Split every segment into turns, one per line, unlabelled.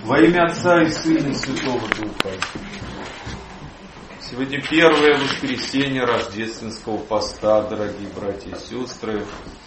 Во имя Отца и Сына и Святого Духа. Сегодня первое воскресенье рождественского поста, дорогие братья и сестры.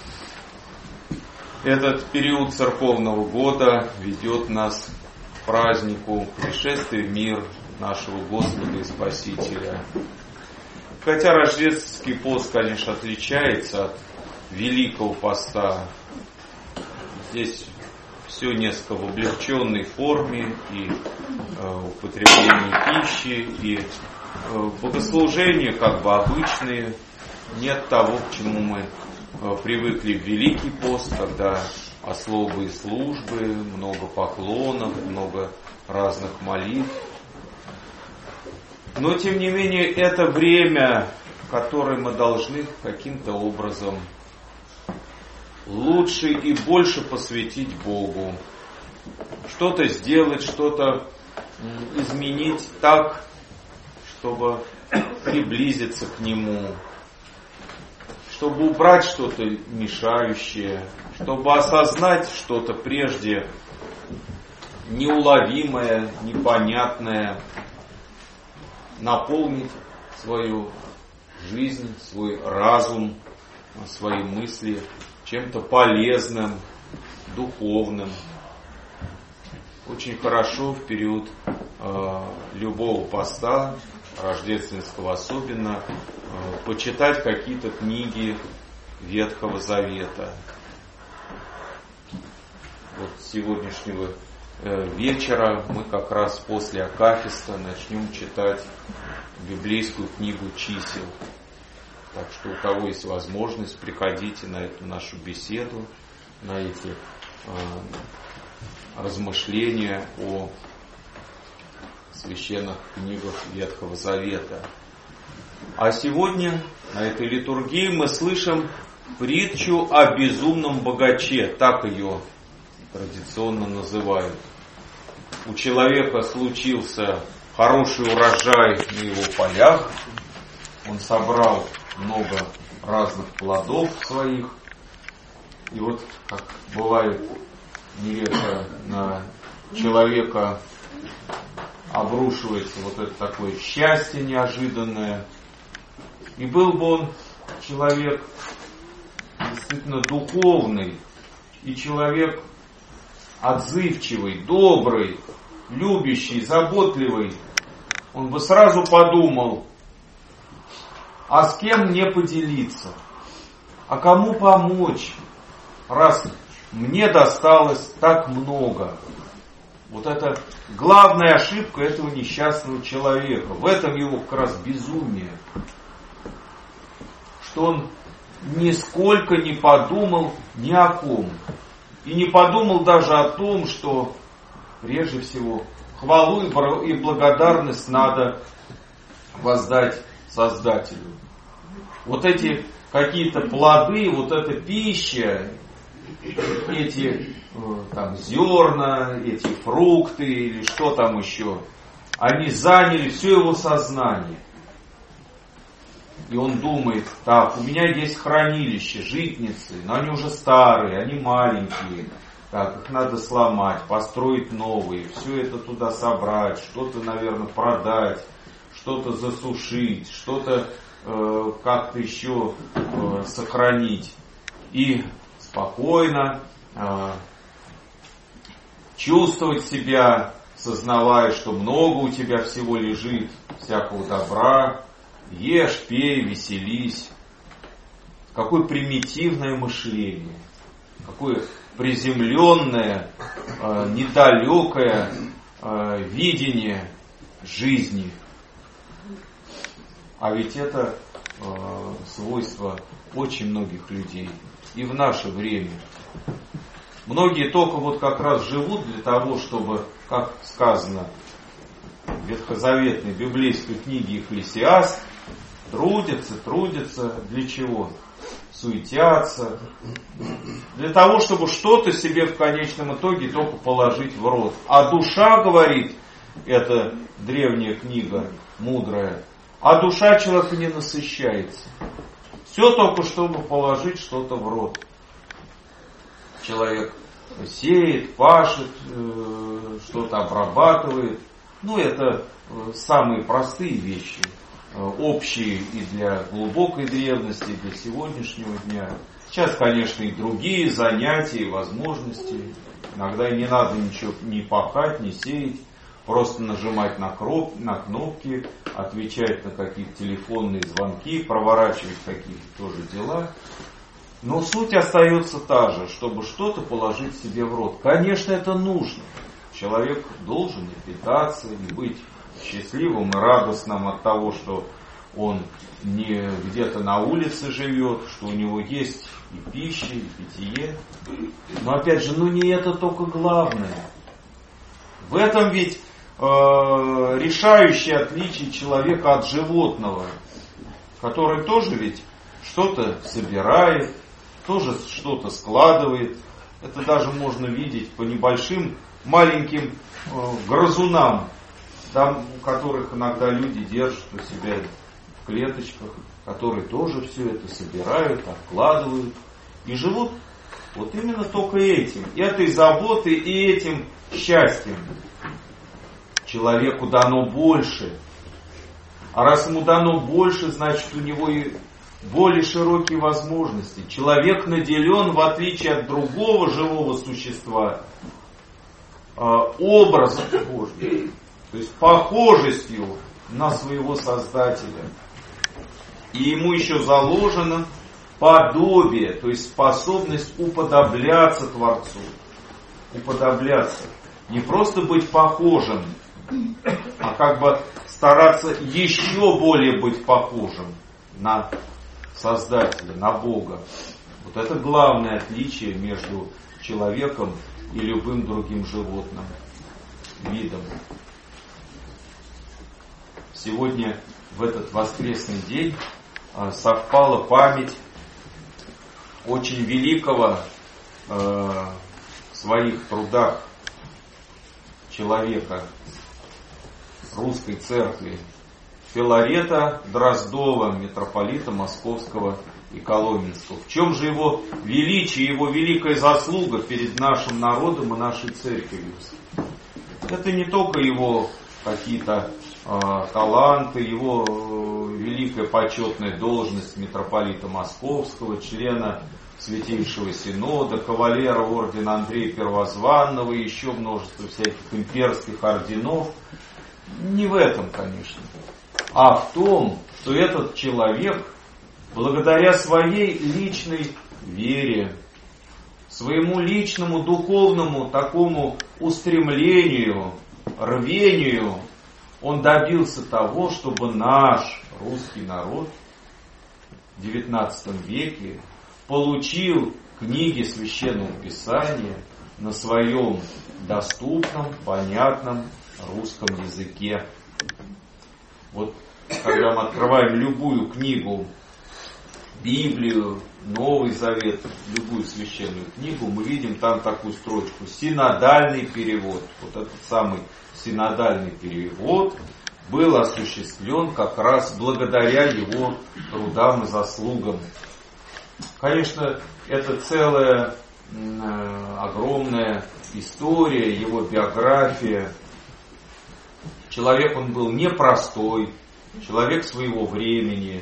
Этот период церковного года ведет нас к празднику пришествия в мир нашего Господа и Спасителя. Хотя рождественский пост, конечно, отличается от Великого поста. Здесь все несколько в облегченной форме, и употребление пищи, и богослужения как бы обычные. Нет того, к чему мы привыкли в Великий пост, когда особые службы, много поклонов, много разных молитв. Но, тем не менее, это время, которое мы должны каким-то образом лучше и больше посвятить Богу. Что-то сделать, что-то изменить так, чтобы приблизиться к Нему, чтобы убрать что-то мешающее, чтобы осознать что-то прежде неуловимое, непонятное, наполнить свою жизнь, свой разум, свои мысли чем-то полезным, духовным. Очень хорошо в период любого поста, рождественского особенно, почитать какие-то книги Ветхого Завета. Вот с сегодняшнего вечера мы как раз после Акафиста начнем читать библейскую книгу чисел. Так что у кого есть возможность, приходите на эту нашу беседу, на эти размышления о священных книгах Ветхого Завета. А сегодня на этой литургии мы слышим притчу о безумном богаче, так ее традиционно называют. У человека случился хороший урожай на его полях, он собрал много разных плодов своих. И вот, как бывает нередко, на человека обрушивается вот это такое счастье неожиданное. И был бы он человек действительно духовный, и человек отзывчивый, добрый, любящий, заботливый, он бы сразу подумал: а с кем мне поделиться? А кому помочь, раз мне досталось так много? Вот это главная ошибка этого несчастного человека. В этом его как раз безумие. Что он нисколько не подумал ни о ком. И не подумал даже о том, что прежде всего хвалу и благодарность надо воздать Создателю. Вот эти какие-то плоды, вот эта пища, эти там зерна, эти фрукты или что там еще, они заняли все его сознание. И он думает: так, у меня есть хранилище, житницы, но они уже старые, они маленькие. Так, их надо сломать, построить новые, все это туда собрать, что-то, наверное, продать, что-то засушить, что-то как-то еще сохранить. И спокойно чувствовать себя, сознавая, что много у тебя всего лежит, всякого добра. Ешь, пей, веселись. Какое примитивное мышление, какое приземленное, недалекое видение жизни. А ведь это свойство очень многих людей. И в наше время. Многие только вот как раз живут для того, чтобы, как сказано в ветхозаветной библейской книге Екклесиаст, трудятся. Для чего? Суетятся. Для того, чтобы что-то себе в конечном итоге только положить в рот. А душа, говорит эта древняя книга, мудрая, а душа человека не насыщается. Все только чтобы положить что-то в рот. Человек сеет, пашет, что-то обрабатывает. Это самые простые вещи, общие и для глубокой древности, и для сегодняшнего дня. Сейчас, конечно, и другие занятия, и возможности. Иногда не надо ничего ни пахать, ни сеять, просто нажимать на кнопки, отвечать на какие-то телефонные звонки, проворачивать какие-то тоже дела. Но суть остается та же, чтобы что-то положить себе в рот. Конечно, это нужно. Человек должен и питаться, и быть счастливым и радостным от того, что он не где-то на улице живет, что у него есть и пища, и питье. Но опять же, не это только главное. В этом ведь решающее отличие человека от животного, который тоже ведь что-то собирает, тоже что-то складывает. Это даже можно видеть по небольшим, маленьким грызунам, там, которых иногда люди держат у себя в клеточках, которые тоже все это собирают, откладывают и живут вот именно только этим, этой заботой и этим счастьем. Человеку дано больше. А раз ему дано больше, значит у него и более широкие возможности. Человек наделен, в отличие от другого живого существа, образом Божьим, то есть похожестью на своего Создателя. И ему еще заложено подобие, то есть способность уподобляться Творцу. Уподобляться. Не просто быть похожим, а как бы стараться еще более быть похожим на Создателя, на Бога. Вот это главное отличие между человеком и любым другим животным видом. Сегодня, в этот воскресный день, совпала память очень великого в своих трудах человека русской церкви, Филарета Дроздова, митрополита Московского и Коломенского. В чем же его величие, его великая заслуга перед нашим народом и нашей церковью? Это не только его какие-то таланты, его великая почетная должность митрополита Московского, члена Святейшего Синода, кавалера ордена Андрея Первозванного и еще множество всяких имперских орденов. Не в этом, конечно, а в том, что этот человек, благодаря своей личной вере, своему личному духовному такому устремлению, рвению, он добился того, чтобы наш русский народ в XIX веке получил книги Священного Писания на своем доступном, понятном русском языке. Вот когда мы открываем любую книгу, Библию, Новый Завет, любую священную книгу, мы видим там такую строчку: синодальный перевод. Вот этот самый синодальный перевод был осуществлен как раз благодаря его трудам и заслугам. Конечно, это целая огромная история, его биография. Человек он был непростой, человек своего времени,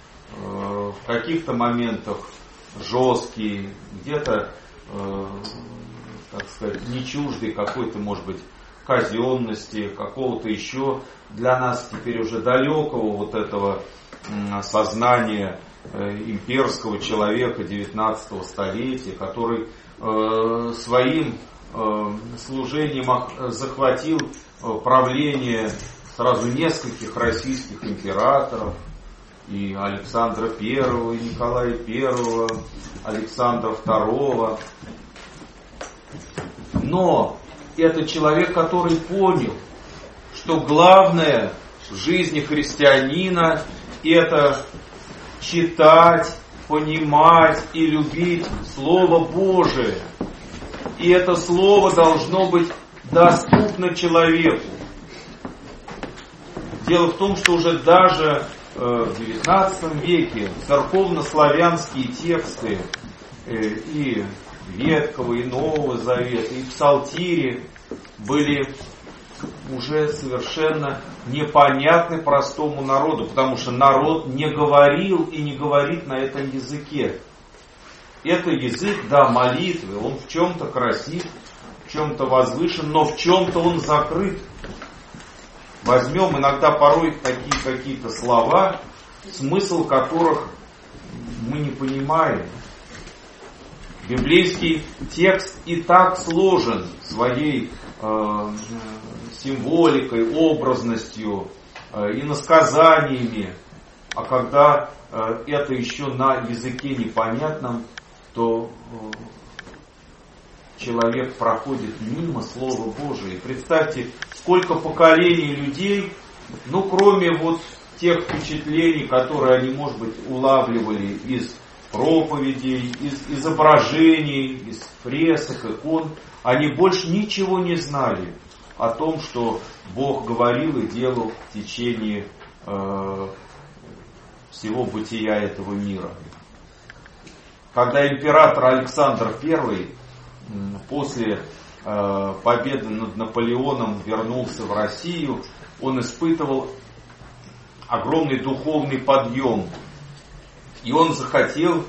в каких-то моментах жесткий, где-то, так сказать, не чуждый какой-то, может быть, казенности, какого-то еще для нас теперь уже далекого вот этого сознания имперского человека 19 столетия, который своим служением захватил правление сразу нескольких российских императоров, и Александра I, и Николая I, Александра II. Но это человек, который понял, что главное в жизни христианина — это читать, понимать и любить Слово Божие. И это Слово должно быть доступно человеку. Дело в том, что уже даже в XIX веке церковнославянские тексты и Ветхого и Нового Завета, и псалтири были уже совершенно непонятны простому народу, потому что народ не говорил и не говорит на этом языке. Это язык, да, молитвы, он в чем-то красив, в чем-то возвышен, но в чем-то он закрыт. Возьмем иногда порой такие какие-то слова, смысл которых мы не понимаем. Библейский текст и так сложен своей символикой, образностью, иносказаниями, а когда это еще на языке непонятном, то человек проходит мимо Слова Божия. И представьте, сколько поколений людей, кроме вот тех впечатлений, которые они, может быть, улавливали из проповедей, из изображений, из фресок, икон, они больше ничего не знали о том, что Бог говорил и делал в течение всего бытия этого мира. Когда император Александр I после победы над Наполеоном вернулся в Россию, он испытывал огромный духовный подъем. И он захотел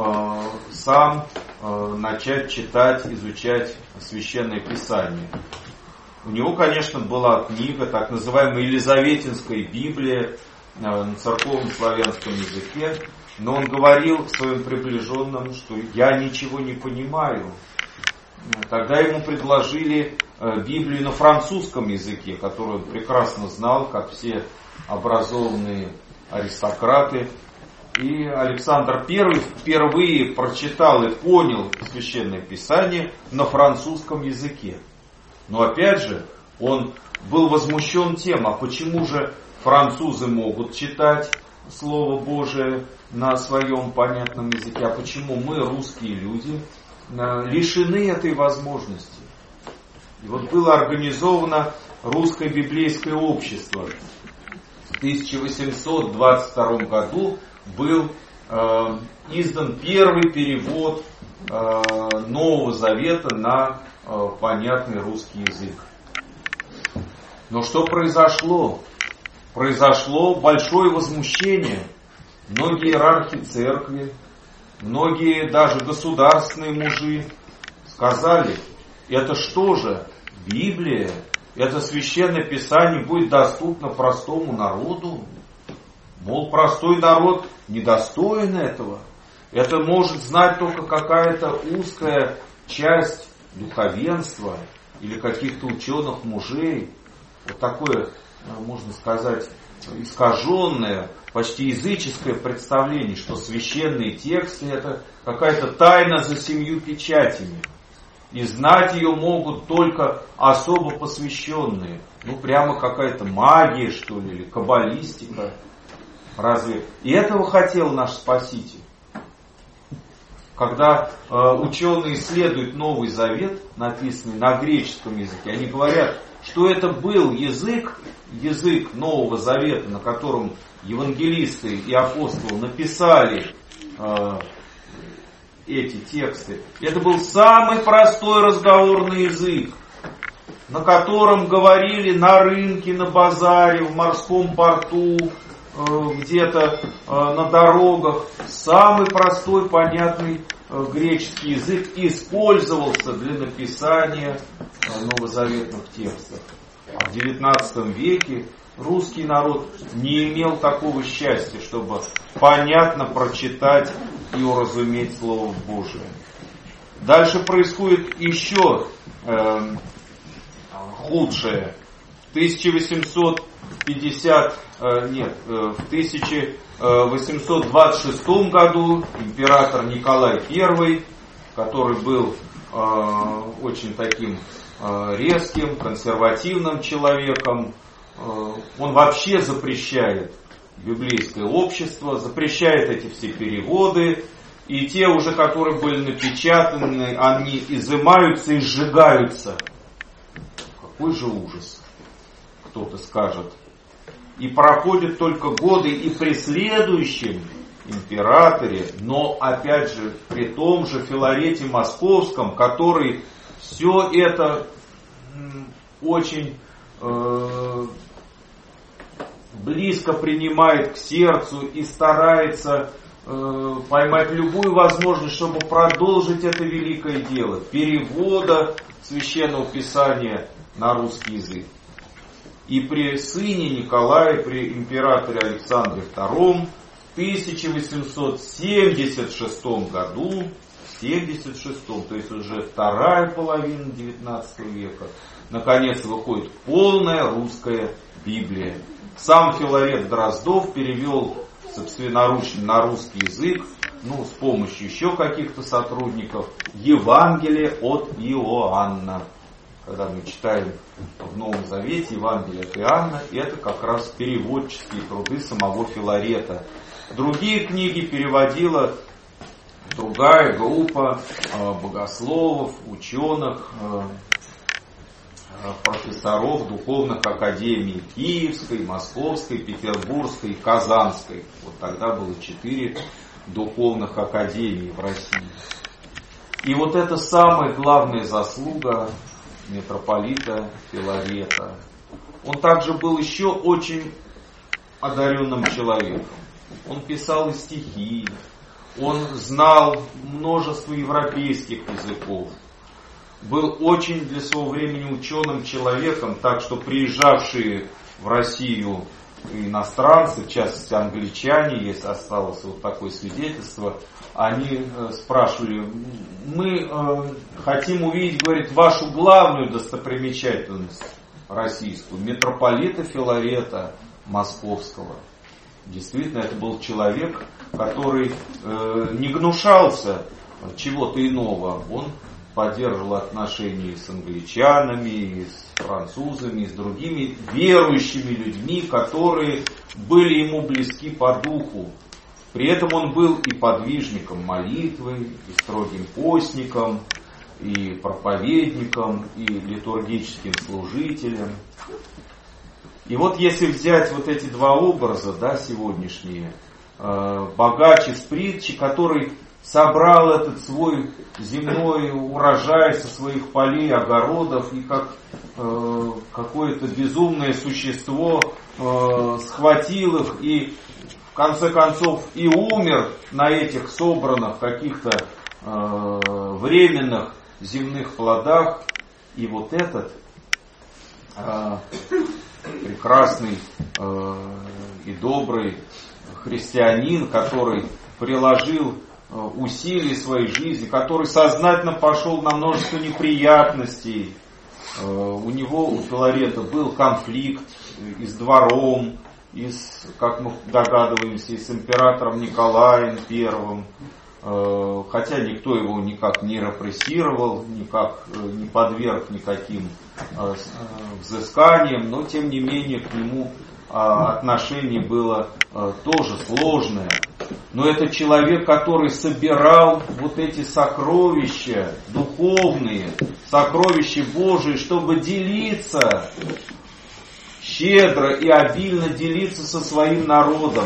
сам начать читать, изучать Священное Писание. У него, конечно, была книга, так называемая Елизаветинская Библия на церковном славянском языке, но он говорил своим приближенным, что я ничего не понимаю. Тогда ему предложили Библию на французском языке, которую он прекрасно знал, как все образованные аристократы. И Александр I впервые прочитал и понял Священное Писание на французском языке. Но опять же, он был возмущен тем, а почему же французы могут читать Слово Божие на своем понятном языке, а почему мы, русские люди, лишены этой возможности? И вот было организовано Русское библейское общество. В 1822 году был издан первый перевод Нового Завета на понятный русский язык. Но что произошло? Произошло большое возмущение. Многие иерархи церкви, многие даже государственные мужи сказали, это что же, Библия, это Священное Писание будет доступно простому народу? Мол, простой народ недостоин этого. Это может знать только какая-то узкая часть духовенства или каких-то ученых мужей. Вот такое, можно сказать, искаженное, почти языческое представление, что священные тексты это какая-то тайна за 7 печатями. И знать ее могут только особо посвященные. Прямо какая-то магия, что ли, или каббалистика. Разве и этого хотел наш Спаситель? Когда ученые исследуют Новый Завет, написанный на греческом языке, они говорят, что это был язык Нового Завета, на котором евангелисты и апостолы написали эти тексты. Это был самый простой разговорный язык, на котором говорили на рынке, на базаре, в морском порту, где-то на дорогах. Самый простой, понятный греческий язык использовался для написания новозаветных текстов. А в XIX веке русский народ не имел такого счастья, чтобы понятно прочитать и уразуметь Слово Божие. Дальше происходит еще худшее. В 1826 году император Николай I, который был очень таким резким, консервативным человеком, он вообще запрещает библейское общество, запрещает эти все переводы, и те уже, которые были напечатаны, они изымаются и сжигаются. Какой же ужас, кто-то скажет. И проходят только годы, и при следующем императоре, но опять же при том же Филарете Московском, который все это очень близко принимает к сердцу и старается поймать любую возможность, чтобы продолжить это великое дело перевода Священного Писания на русский язык. И при сыне Николае, при императоре Александре II в 1876 году, то есть уже вторая половина XIX века, наконец выходит полная русская Библия. Сам Филарет Дроздов перевел собственноручно на русский язык, с помощью еще каких-то сотрудников, Евангелие от Иоанна. Когда мы читаем в Новом Завете Евангелие от Иоанна, это как раз переводческие труды самого Филарета. Другие книги переводила другая группа богословов, ученых, профессоров духовных академий Киевской, Московской, Петербургской, Казанской. Вот тогда было 4 духовных академии в России. И вот это самая главная заслуга митрополита Филарета. Он также был еще очень одаренным человеком. Он писал и стихи, он знал множество европейских языков, был очень для своего времени ученым человеком, так что приезжавшие в Россию иностранцы, в частности англичане, осталось вот такое свидетельство, они спрашивали: мы хотим увидеть, говорит, вашу главную достопримечательность российскую, митрополита Филарета Московского. Действительно, это был человек, который не гнушался чего-то иного. Он поддерживал отношения с англичанами, и с французами, и с другими верующими людьми, которые были ему близки по духу. При этом он был и подвижником молитвы, и строгим постником, и проповедником, и литургическим служителем. И вот если взять вот эти два образа, сегодняшние, богач из притчи, который собрал этот свой земной урожай со своих полей, огородов, и как какое-то безумное существо схватил их и в конце концов и умер на этих собранных каких-то временных земных плодах. И вот этот прекрасный и добрый христианин, который приложил усилий своей жизни, который сознательно пошел на множество неприятностей. У него, у Филарета, был конфликт и с двором, и с, как мы догадываемся, и с императором Николаем I, хотя никто его никак не репрессировал, никак не подверг никаким взысканиям, но тем не менее к нему отношение было тоже сложное. Но это человек, который собирал вот эти сокровища духовные, сокровища Божии, чтобы делиться, щедро и обильно делиться со своим народом.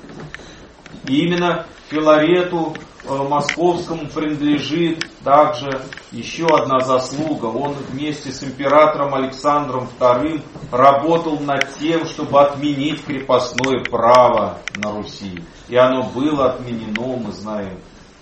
И именно Филарету Московскому принадлежит также еще одна заслуга. Он вместе с императором Александром II работал над тем, чтобы отменить крепостное право на Руси. И оно было отменено, мы знаем, в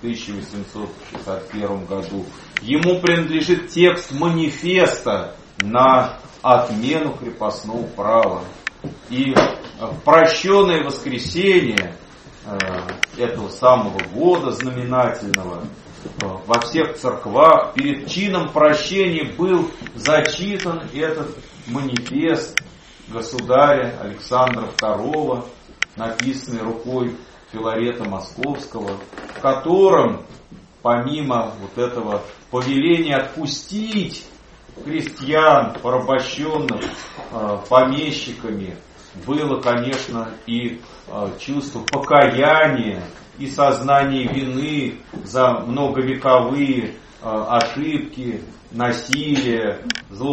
1861 году. Ему принадлежит текст манифеста на отмену крепостного права. И в прощенное воскресенье этого самого года знаменательного во всех церквах перед чином прощения был зачитан этот манифест государя Александра II, написанный рукой Филарета Московского, в котором помимо вот этого повеления отпустить крестьян, порабощенных помещиками, было, конечно, и чувство покаяния и сознание вины за многовековые ошибки, насилие,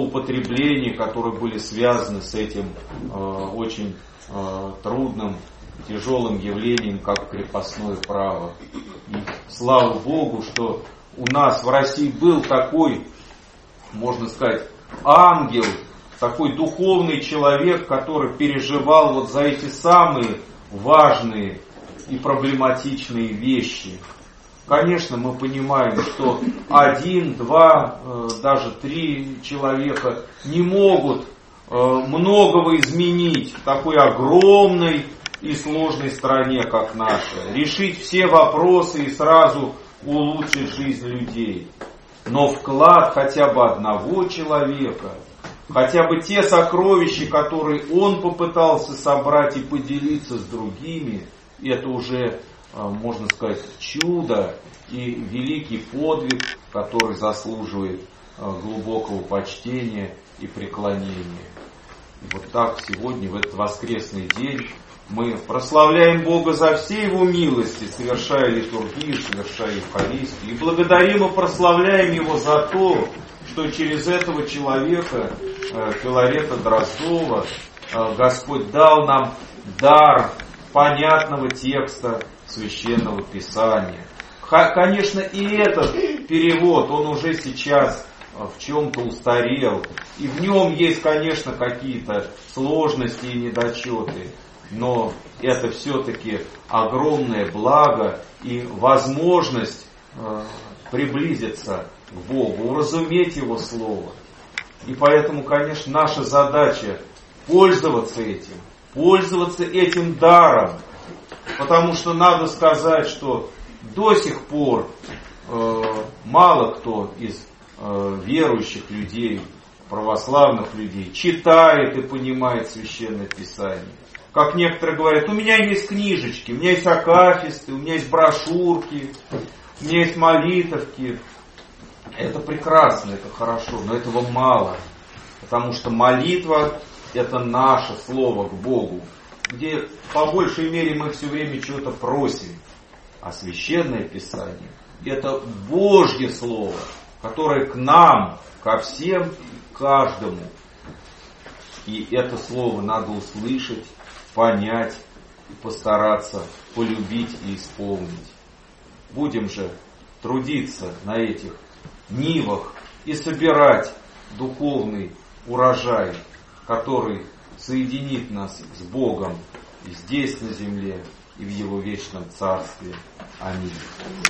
злоупотребления, которые были связаны с этим очень трудным тяжелым явлением, как крепостное право. И слава Богу, что у нас в России был такой, можно сказать, ангел, такой духовный человек, который переживал вот за эти самые важные и проблематичные вещи. Конечно, мы понимаем, что 1, 2, даже 3 человека не могут многого изменить в такой огромной и сложной стране, как наша. Решить все вопросы и сразу улучшить жизнь людей. Но вклад хотя бы одного человека, хотя бы те сокровища, которые он попытался собрать и поделиться с другими, это уже, можно сказать, чудо и великий подвиг, который заслуживает глубокого почтения и преклонения. И вот так сегодня, в этот воскресный день, мы прославляем Бога за все Его милости, совершая литургию, совершая Евхаристию. И благодарим и прославляем Его за то, что через этого человека, Филарета Дроздова, Господь дал нам дар понятного текста Священного Писания. Конечно, и этот перевод, он уже сейчас в чем-то устарел. И в нем есть, конечно, какие-то сложности и недочеты. Но это все-таки огромное благо и возможность приблизиться к Богу, уразуметь Его Слово. И поэтому, конечно, наша задача пользоваться этим даром. Потому что надо сказать, что до сих пор мало кто из верующих людей, православных людей, читает и понимает Священное Писание. Как некоторые говорят, у меня есть книжечки, у меня есть акафисты, у меня есть брошюрки, у меня есть молитовки. Это прекрасно, это хорошо, но этого мало. Потому что молитва — это наше слово к Богу, где по большей мере мы все время чего-то просим. А Священное Писание — это Божье Слово, которое к нам, ко всем, каждому. И это Слово надо услышать, понять и постараться полюбить и исполнить. Будем же трудиться на этих нивах и собирать духовный урожай, который соединит нас с Богом и здесь на земле, и в Его вечном Царстве. Аминь.